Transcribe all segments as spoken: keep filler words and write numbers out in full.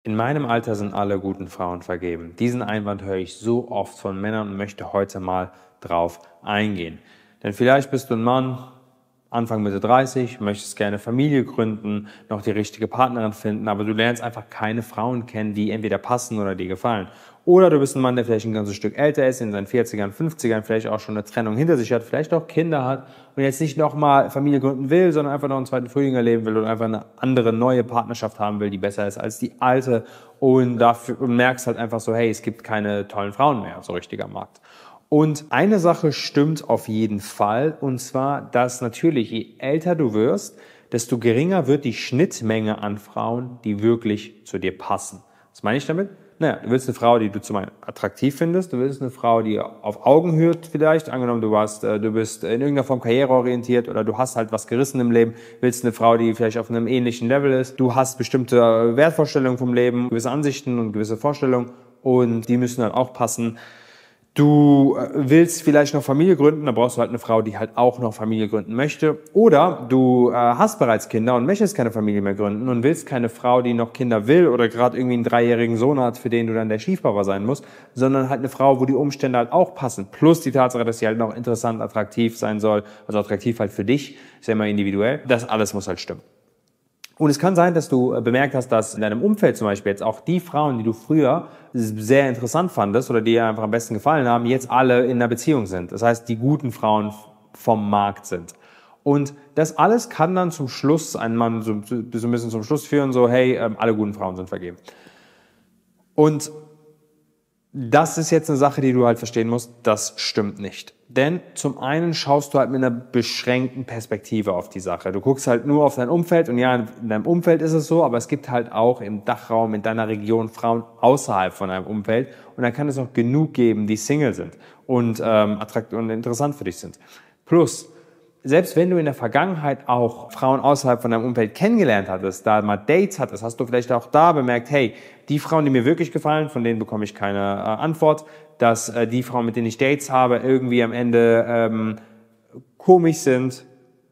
In meinem Alter sind alle guten Frauen vergeben. Diesen Einwand höre ich so oft von Männern und möchte heute mal drauf eingehen. Denn vielleicht bist du ein Mann, Anfang Mitte dreißig, möchtest gerne Familie gründen, noch die richtige Partnerin finden, aber du lernst einfach keine Frauen kennen, die entweder passen oder dir gefallen. Oder du bist ein Mann, der vielleicht ein ganzes Stück älter ist, in seinen vierzigern, fünfzigern, vielleicht auch schon eine Trennung hinter sich hat, vielleicht auch Kinder hat und jetzt nicht nochmal Familie gründen will, sondern einfach noch einen zweiten Frühling erleben will und einfach eine andere, neue Partnerschaft haben will, die besser ist als die alte und dafür und merkst halt einfach so, hey, es gibt keine tollen Frauen mehr so richtig am Markt. Und eine Sache stimmt auf jeden Fall, und zwar, dass natürlich, je älter du wirst, desto geringer wird die Schnittmenge an Frauen, die wirklich zu dir passen. Was meine ich damit? Naja, du willst eine Frau, die du zum einen attraktiv findest, du willst eine Frau, die auf Augenhöhe vielleicht, angenommen du warst, du bist in irgendeiner Form karriereorientiert oder du hast halt was gerissen im Leben, willst eine Frau, die vielleicht auf einem ähnlichen Level ist, du hast bestimmte Wertvorstellungen vom Leben, gewisse Ansichten und gewisse Vorstellungen und die müssen dann auch passen. Du willst vielleicht noch Familie gründen, dann brauchst du halt eine Frau, die halt auch noch Familie gründen möchte. Oder du äh, hast bereits Kinder und möchtest keine Familie mehr gründen und willst keine Frau, die noch Kinder will oder gerade irgendwie einen dreijährigen Sohn hat, für den du dann der Stiefpapa sein musst, sondern halt eine Frau, wo die Umstände halt auch passen. Plus die Tatsache, dass sie halt noch interessant, attraktiv sein soll, also attraktiv halt für dich, ist ja immer individuell. Das alles muss halt stimmen. Und es kann sein, dass du bemerkt hast, dass in deinem Umfeld zum Beispiel jetzt auch die Frauen, die du früher sehr interessant fandest oder die dir einfach am besten gefallen haben, jetzt alle in einer Beziehung sind. Das heißt, die guten Frauen vom Markt sind. Und das alles kann dann zum Schluss einen Mann so, so ein bisschen zum Schluss führen, so hey, alle guten Frauen sind vergeben. Und das ist jetzt eine Sache, die du halt verstehen musst, das stimmt nicht. Denn zum einen schaust du halt mit einer beschränkten Perspektive auf die Sache. Du guckst halt nur auf dein Umfeld und ja, in deinem Umfeld ist es so, aber es gibt halt auch im Dachraum, in deiner Region Frauen außerhalb von deinem Umfeld und dann kann es auch genug geben, die Single sind und ähm, attraktiv und interessant für dich sind. Plus, selbst wenn du in der Vergangenheit auch Frauen außerhalb von deinem Umfeld kennengelernt hattest, da mal Dates hattest, hast du vielleicht auch da bemerkt, hey, die Frauen, die mir wirklich gefallen, von denen bekomme ich keine äh, Antwort, dass äh, die Frauen, mit denen ich Dates habe, irgendwie am Ende ähm, komisch sind,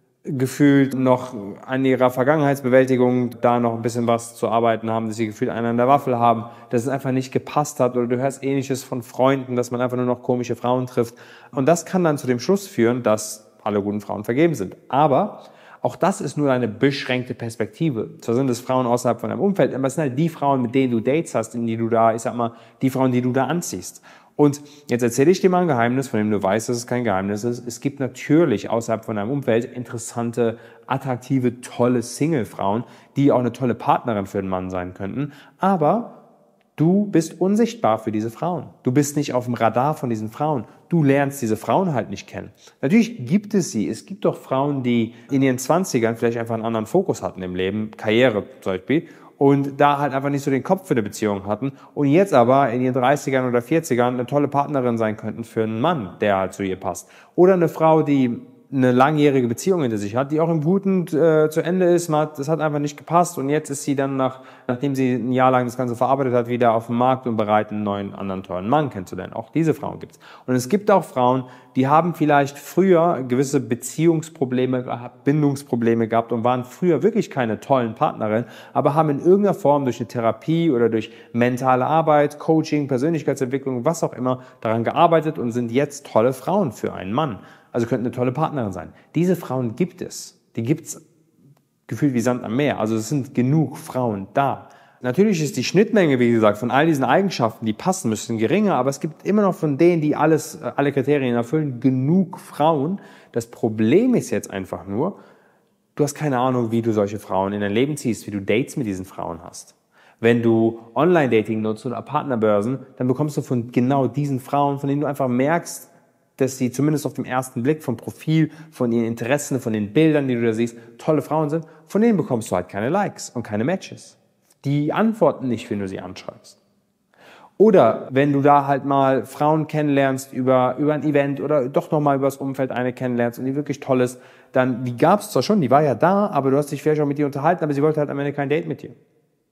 gefühlt noch an ihrer Vergangenheitsbewältigung da noch ein bisschen was zu arbeiten haben, dass sie gefühlt einen an der Waffel haben, dass es einfach nicht gepasst hat oder du hörst Ähnliches von Freunden, dass man einfach nur noch komische Frauen trifft. Und das kann dann zu dem Schluss führen, dass alle guten Frauen vergeben sind. Aber auch das ist nur eine beschränkte Perspektive. Zwar sind es Frauen außerhalb von deinem Umfeld, aber es sind halt die Frauen, mit denen du Dates hast, in die du da, ich sag mal, die Frauen, die du da anziehst. Und jetzt erzähle ich dir mal ein Geheimnis, von dem du weißt, dass es kein Geheimnis ist. Es gibt natürlich außerhalb von deinem Umfeld interessante, attraktive, tolle Single-Frauen, die auch eine tolle Partnerin für einen Mann sein könnten. Aber du bist unsichtbar für diese Frauen. Du bist nicht auf dem Radar von diesen Frauen. Du lernst diese Frauen halt nicht kennen. Natürlich gibt es sie. Es gibt doch Frauen, die in ihren Zwanzigern vielleicht einfach einen anderen Fokus hatten im Leben, Karriere zum Beispiel, und da halt einfach nicht so den Kopf für eine Beziehung hatten und jetzt aber in ihren dreißigern oder vierzigern eine tolle Partnerin sein könnten für einen Mann, der halt zu ihr passt. Oder eine Frau, die eine langjährige Beziehung hinter sich hat, die auch im Guten äh, zu Ende ist. Man hat, das hat einfach nicht gepasst und jetzt ist sie dann, nach, nachdem sie ein Jahr lang das Ganze verarbeitet hat, wieder auf dem Markt und bereit, einen neuen, anderen tollen Mann kennenzulernen. Auch diese Frauen gibt's. Und es gibt auch Frauen, die haben vielleicht früher gewisse Beziehungsprobleme gehabt, Bindungsprobleme gehabt und waren früher wirklich keine tollen Partnerinnen, aber haben in irgendeiner Form durch eine Therapie oder durch mentale Arbeit, Coaching, Persönlichkeitsentwicklung, was auch immer, daran gearbeitet und sind jetzt tolle Frauen für einen Mann. Also könnten eine tolle Partnerin sein. Diese Frauen gibt es. Die gibt's gefühlt wie Sand am Meer. Also es sind genug Frauen da. Natürlich ist die Schnittmenge, wie gesagt, von all diesen Eigenschaften, die passen müssen, geringer, aber es gibt immer noch von denen, die alles, alle Kriterien erfüllen, genug Frauen. Das Problem ist jetzt einfach nur, du hast keine Ahnung, wie du solche Frauen in dein Leben ziehst, wie du Dates mit diesen Frauen hast. Wenn du Online-Dating nutzt oder Partnerbörsen, dann bekommst du von genau diesen Frauen, von denen du einfach merkst, dass sie zumindest auf dem ersten Blick vom Profil, von ihren Interessen, von den Bildern, die du da siehst, tolle Frauen sind, von denen bekommst du halt keine Likes und keine Matches. Die antworten nicht, wenn du sie anschreibst. Oder wenn du da halt mal Frauen kennenlernst über, über ein Event oder doch nochmal über das Umfeld eine kennenlernst und die wirklich toll ist, dann, die gab es zwar schon, die war ja da, aber du hast dich vielleicht auch mit ihr unterhalten, aber sie wollte halt am Ende kein Date mit dir.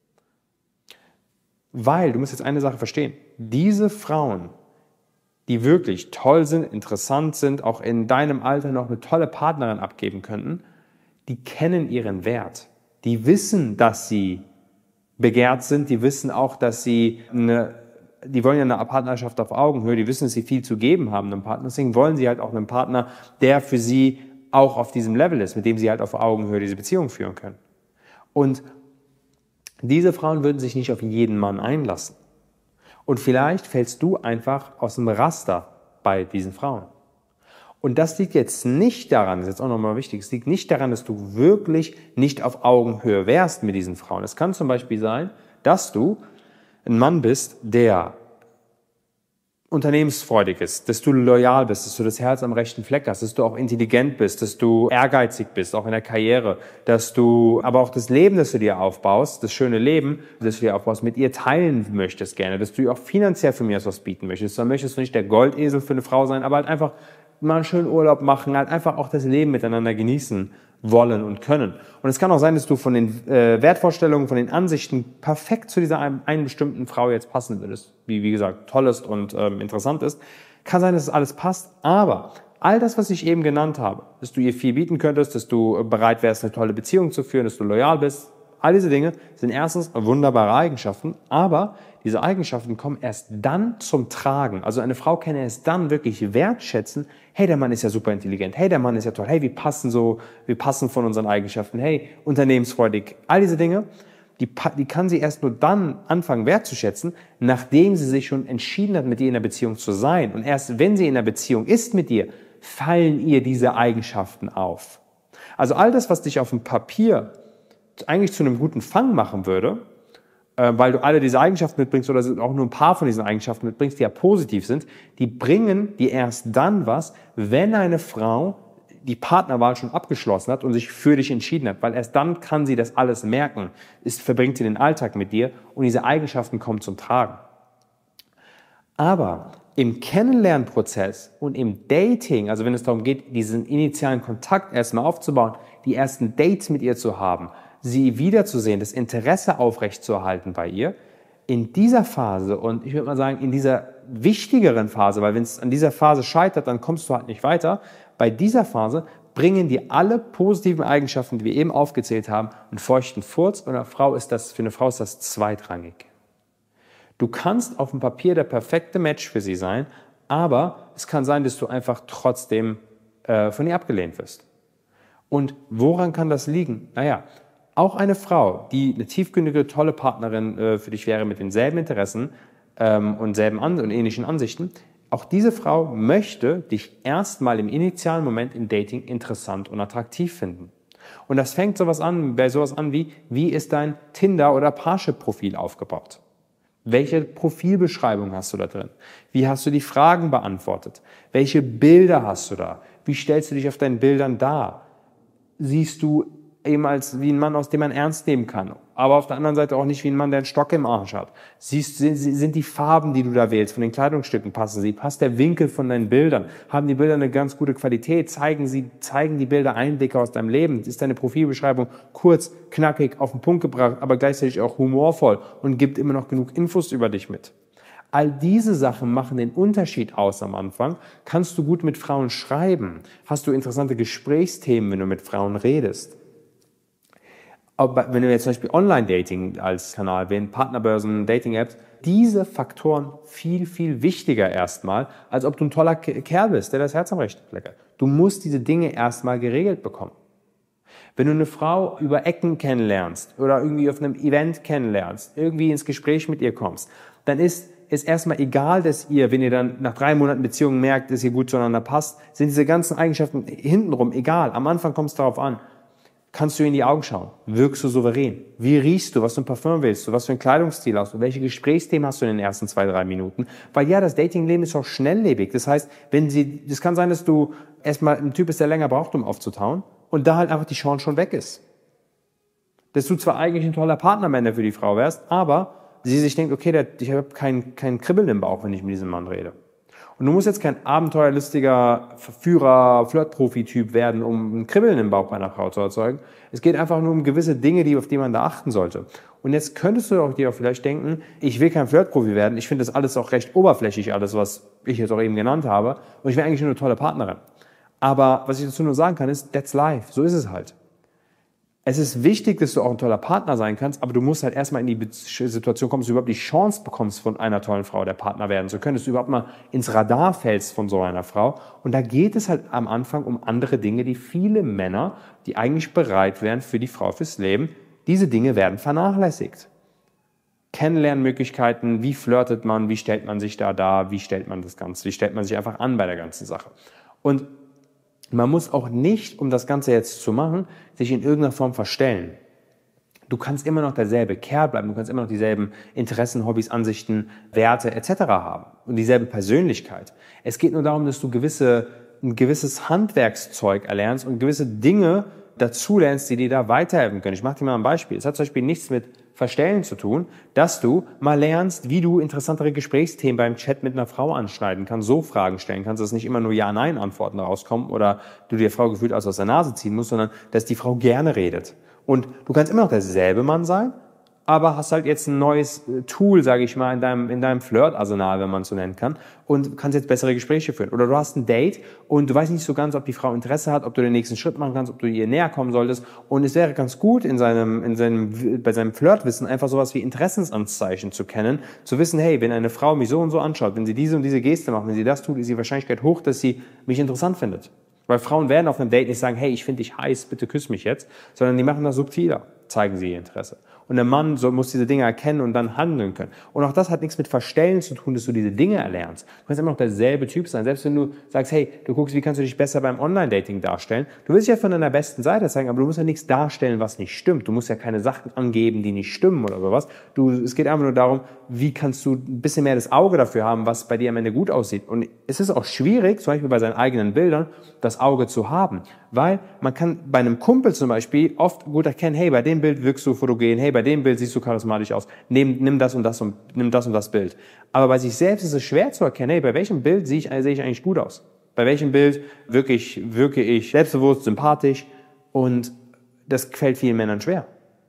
Weil, du musst jetzt eine Sache verstehen, diese Frauen, die wirklich toll sind, interessant sind, auch in deinem Alter noch eine tolle Partnerin abgeben könnten, die kennen ihren Wert. Die wissen, dass sie begehrt sind, die wissen auch, dass sie eine, die wollen ja eine Partnerschaft auf Augenhöhe, die wissen, dass sie viel zu geben haben einem Partner. Deswegen wollen sie halt auch einen Partner, der für sie auch auf diesem Level ist, mit dem sie halt auf Augenhöhe diese Beziehung führen können. Und diese Frauen würden sich nicht auf jeden Mann einlassen. Und vielleicht fällst du einfach aus dem Raster bei diesen Frauen. Und das liegt jetzt nicht daran, das ist jetzt auch nochmal wichtig, es liegt nicht daran, dass du wirklich nicht auf Augenhöhe wärst mit diesen Frauen. Es kann zum Beispiel sein, dass du ein Mann bist, der unternehmensfreudig ist, dass du loyal bist, dass du das Herz am rechten Fleck hast, dass du auch intelligent bist, dass du ehrgeizig bist, auch in der Karriere, dass du aber auch das Leben, das du dir aufbaust, das schöne Leben, das du dir aufbaust, mit ihr teilen möchtest gerne, dass du ihr auch finanziell für mir was bieten möchtest. Dann möchtest du nicht der Goldesel für eine Frau sein, aber halt einfach mal einen schönen Urlaub machen, halt einfach auch das Leben miteinander genießen wollen und können. Und es kann auch sein, dass du von den äh, Wertvorstellungen, von den Ansichten perfekt zu dieser einen, einen bestimmten Frau jetzt passen würdest, wie wie gesagt toll ist und ähm, interessant ist. Kann sein, dass es alles passt, aber all das, was ich eben genannt habe, dass du ihr viel bieten könntest, dass du bereit wärst, eine tolle Beziehung zu führen, dass du loyal bist, all diese Dinge sind erstens wunderbare Eigenschaften, aber diese Eigenschaften kommen erst dann zum Tragen. Also eine Frau kann erst dann wirklich wertschätzen, hey, der Mann ist ja super intelligent, hey, der Mann ist ja toll, hey, wir passen so, wir passen von unseren Eigenschaften, hey, unternehmensfreudig, all diese Dinge, die, die kann sie erst nur dann anfangen wertzuschätzen, nachdem sie sich schon entschieden hat, mit dir in einer Beziehung zu sein. Und erst wenn sie in einer Beziehung ist mit dir, fallen ihr diese Eigenschaften auf. Also all das, was dich auf dem Papier eigentlich zu einem guten Fang machen würde, äh, weil du alle diese Eigenschaften mitbringst oder auch nur ein paar von diesen Eigenschaften mitbringst, die ja positiv sind, die bringen dir erst dann was, wenn eine Frau die Partnerwahl schon abgeschlossen hat und sich für dich entschieden hat, weil erst dann kann sie das alles merken, ist, verbringt sie den Alltag mit dir und diese Eigenschaften kommen zum Tragen. Aber im Kennenlernprozess und im Dating, also wenn es darum geht, diesen initialen Kontakt erstmal aufzubauen, die ersten Dates mit ihr zu haben, sie wiederzusehen, das Interesse aufrechtzuerhalten bei ihr, in dieser Phase und ich würde mal sagen, in dieser wichtigeren Phase, weil wenn es an dieser Phase scheitert, dann kommst du halt nicht weiter, bei dieser Phase bringen dir alle positiven Eigenschaften, die wir eben aufgezählt haben, einen feuchten Furz und eine Frau ist das, für eine Frau ist das zweitrangig. Du kannst auf dem Papier der perfekte Match für sie sein, aber es kann sein, dass du einfach trotzdem äh, von ihr abgelehnt wirst. Und woran kann das liegen? Naja, auch eine Frau, die eine tiefgründige, tolle Partnerin äh, für dich wäre mit denselben Interessen ähm, und selben An- und ähnlichen Ansichten, auch diese Frau möchte dich erstmal im initialen Moment im Dating interessant und attraktiv finden. Und das fängt sowas an, bei sowas an wie, wie ist dein Tinder- oder Parship-Profil aufgebaut? Welche Profilbeschreibung hast du da drin? Wie hast du die Fragen beantwortet? Welche Bilder hast du da? Wie stellst du dich auf deinen Bildern dar? Siehst du eben als wie ein Mann, aus dem man ernst nehmen kann, aber auf der anderen Seite auch nicht wie ein Mann, der einen Stock im Arsch hat. Siehst, sind, sind die Farben, die du da wählst, von den Kleidungsstücken, passen sie? Passt der Winkel von deinen Bildern? Haben die Bilder eine ganz gute Qualität? Zeigen sie, zeigen die Bilder Einblicke aus deinem Leben? Ist deine Profilbeschreibung kurz, knackig, auf den Punkt gebracht, aber gleichzeitig auch humorvoll und gibt immer noch genug Infos über dich mit? All diese Sachen machen den Unterschied aus am Anfang. Kannst du gut mit Frauen schreiben? Hast du interessante Gesprächsthemen, wenn du mit Frauen redest? Aber wenn du jetzt zum Beispiel Online-Dating als Kanal wählst, Partnerbörsen, Dating-Apps, diese Faktoren viel, viel wichtiger erstmal, als ob du ein toller Kerl bist, der das Herz am rechten Fleck hat. Du musst diese Dinge erstmal geregelt bekommen. Wenn du eine Frau über Ecken kennenlernst oder irgendwie auf einem Event kennenlernst, irgendwie ins Gespräch mit ihr kommst, dann ist es erstmal egal, dass ihr, wenn ihr dann nach drei Monaten Beziehung merkt, dass ihr gut zueinander passt, sind diese ganzen Eigenschaften hintenrum egal. Am Anfang kommt es darauf an. Kannst du in die Augen schauen? Wirkst du souverän? Wie riechst du? Was für ein Parfum willst du? Was für ein Kleidungsstil hast du? Welche Gesprächsthemen hast du in den ersten zwei, drei Minuten? Weil ja, das Datingleben ist auch schnelllebig. Das heißt, wenn sie, das kann sein, dass du erstmal ein Typ bist, der länger braucht, um aufzutauen und da halt einfach die Chance schon weg ist. Dass du zwar eigentlich ein toller Partnermänner für die Frau wärst, aber sie sich denkt, okay, der, ich habe kein, kein Kribbeln im Bauch, wenn ich mit diesem Mann rede. Und du musst jetzt kein abenteuerlustiger Verführer, Flirt-Profi-Typ werden, um ein Kribbeln im Bauch bei einer Frau zu erzeugen. Es geht einfach nur um gewisse Dinge, die, auf die man da achten sollte. Und jetzt könntest du auch dir auch vielleicht denken, ich will kein Flirt-Profi werden, ich finde das alles auch recht oberflächlich, alles, was ich jetzt auch eben genannt habe. Und ich wäre eigentlich nur eine tolle Partnerin. Aber was ich dazu nur sagen kann, ist, that's life. So ist es halt. Es ist wichtig, dass du auch ein toller Partner sein kannst, aber du musst halt erstmal in die Situation kommen, dass du überhaupt die Chance bekommst, von einer tollen Frau der Partner werden zu können, dass du überhaupt mal ins Radar fällst von so einer Frau. Und da geht es halt am Anfang um andere Dinge, die viele Männer, die eigentlich bereit wären für die Frau fürs Leben, diese Dinge werden vernachlässigt. Kennenlernmöglichkeiten, wie flirtet man, wie stellt man sich da dar, wie stellt man das Ganze, wie stellt man sich einfach an bei der ganzen Sache. Und man muss auch nicht, um das Ganze jetzt zu machen, sich in irgendeiner Form verstellen. Du kannst immer noch derselbe Kerl bleiben, du kannst immer noch dieselben Interessen, Hobbys, Ansichten, Werte et cetera haben und dieselbe Persönlichkeit. Es geht nur darum, dass du gewisse, ein gewisses Handwerkszeug erlernst und gewisse Dinge dazu lernst, die dir da weiterhelfen können. Ich mache dir mal ein Beispiel. Es hat zum Beispiel nichts mit Verstellen zu tun, dass du mal lernst, wie du interessantere Gesprächsthemen beim Chat mit einer Frau anschneiden kannst, so Fragen stellen kannst, dass nicht immer nur Ja-Nein-Antworten rauskommen oder du der Frau gefühlt aus der Nase ziehen musst, sondern dass die Frau gerne redet. Und du kannst immer noch derselbe Mann sein, aber hast halt jetzt ein neues Tool, sage ich mal, in deinem, in deinem Flirt-Arsenal, wenn man es so nennen kann, und kannst jetzt bessere Gespräche führen. Oder du hast ein Date und du weißt nicht so ganz, ob die Frau Interesse hat, ob du den nächsten Schritt machen kannst, ob du ihr näher kommen solltest. Und es wäre ganz gut, in seinem, in seinem, bei seinem Flirtwissen einfach sowas wie Interessensanzeichen zu kennen, zu wissen, hey, wenn eine Frau mich so und so anschaut, wenn sie diese und diese Geste macht, wenn sie das tut, ist die Wahrscheinlichkeit hoch, dass sie mich interessant findet. Weil Frauen werden auf einem Date nicht sagen, hey, ich finde dich heiß, bitte küss mich jetzt, sondern die machen das subtiler, zeigen sie ihr Interesse. Und der Mann so, muss diese Dinge erkennen und dann handeln können. Und auch das hat nichts mit Verstellen zu tun, dass du diese Dinge erlernst. Du kannst immer noch derselbe Typ sein. Selbst wenn du sagst, hey, du guckst, wie kannst du dich besser beim Online-Dating darstellen. Du willst dich ja von deiner besten Seite zeigen, aber du musst ja nichts darstellen, was nicht stimmt. Du musst ja keine Sachen angeben, die nicht stimmen oder sowas. Du, es geht einfach nur darum, wie kannst du ein bisschen mehr das Auge dafür haben, was bei dir am Ende gut aussieht. Und es ist auch schwierig, zum Beispiel bei seinen eigenen Bildern, das Auge zu haben. Weil man kann bei einem Kumpel zum Beispiel oft gut erkennen, hey, bei dem Bild wirkst du fotogen, hey, bei dem Bild siehst du charismatisch aus, nimm, nimm das und das und nimm das und das Bild. Aber bei sich selbst ist es schwer zu erkennen, hey, bei welchem Bild sehe ich, sehe ich eigentlich gut aus? Bei welchem Bild wirke ich, wirke ich selbstbewusst, sympathisch? Und das fällt vielen Männern schwer.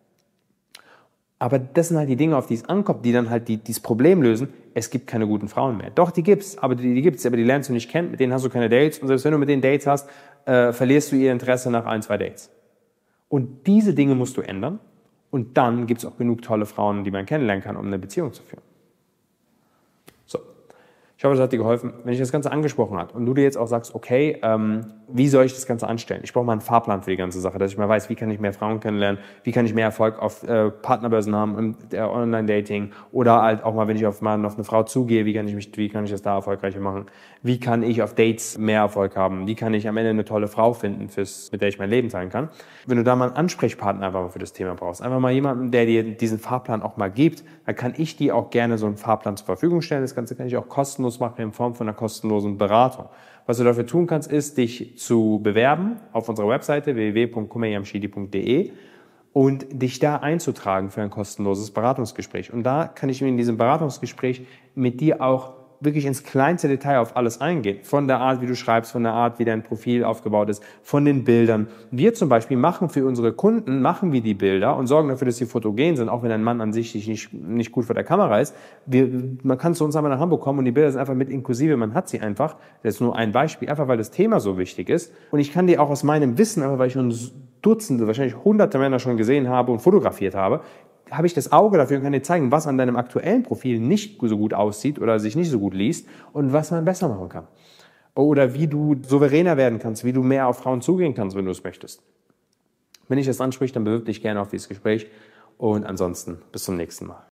Aber das sind halt die Dinge, auf die es ankommt, die dann halt die, dieses Problem lösen. Es gibt keine guten Frauen mehr. Doch, die gibt's, aber die, die gibt's, aber die lernst du nicht kennen, mit denen hast du keine Dates. Und selbst wenn du mit denen Dates hast, äh, verlierst du ihr Interesse nach ein, zwei Dates. Und diese Dinge musst du ändern. Und dann gibt's auch genug tolle Frauen, die man kennenlernen kann, um eine Beziehung zu führen. So. Ich hoffe, das hat dir geholfen. Wenn ich das Ganze angesprochen habe und du dir jetzt auch sagst, okay, ähm, wie soll ich das Ganze anstellen? Ich brauche mal einen Fahrplan für die ganze Sache, dass ich mal weiß, wie kann ich mehr Frauen kennenlernen, wie kann ich mehr Erfolg auf äh, Partnerbörsen haben, im der Online-Dating oder halt auch mal, wenn ich auf, mal auf eine Frau zugehe, wie kann ich mich, wie kann ich das da erfolgreicher machen? Wie kann ich auf Dates mehr Erfolg haben? Wie kann ich am Ende eine tolle Frau finden, fürs, mit der ich mein Leben teilen kann? Wenn du da mal einen Ansprechpartner einfach mal für das Thema brauchst, einfach mal jemanden, der dir diesen Fahrplan auch mal gibt, dann kann ich dir auch gerne so einen Fahrplan zur Verfügung stellen. Das Ganze kann ich auch kostenlos machen in Form von einer kostenlosen Beratung. Was du dafür tun kannst, ist, dich zu bewerben auf unserer Webseite w w w punkt kumayamshidi punkt d e und dich da einzutragen für ein kostenloses Beratungsgespräch. Und da kann ich in diesem Beratungsgespräch mit dir auch wirklich ins kleinste Detail auf alles eingehen. Von der Art, wie du schreibst, von der Art, wie dein Profil aufgebaut ist, von den Bildern. Wir zum Beispiel machen für unsere Kunden, machen wir die Bilder und sorgen dafür, dass sie fotogen sind, auch wenn ein Mann an sich nicht, nicht gut vor der Kamera ist. Wir, man kann zu uns einmal nach Hamburg kommen und die Bilder sind einfach mit inklusive, man hat sie einfach. Das ist nur ein Beispiel, einfach weil das Thema so wichtig ist. Und ich kann dir auch aus meinem Wissen, einfach weil ich schon Dutzende, wahrscheinlich hunderte Männer schon gesehen habe und fotografiert habe, habe ich das Auge dafür und kann dir zeigen, was an deinem aktuellen Profil nicht so gut aussieht oder sich nicht so gut liest und was man besser machen kann. Oder wie du souveräner werden kannst, wie du mehr auf Frauen zugehen kannst, wenn du es möchtest. Wenn dich das anspricht, dann bewirb dich gerne auf dieses Gespräch und ansonsten bis zum nächsten Mal.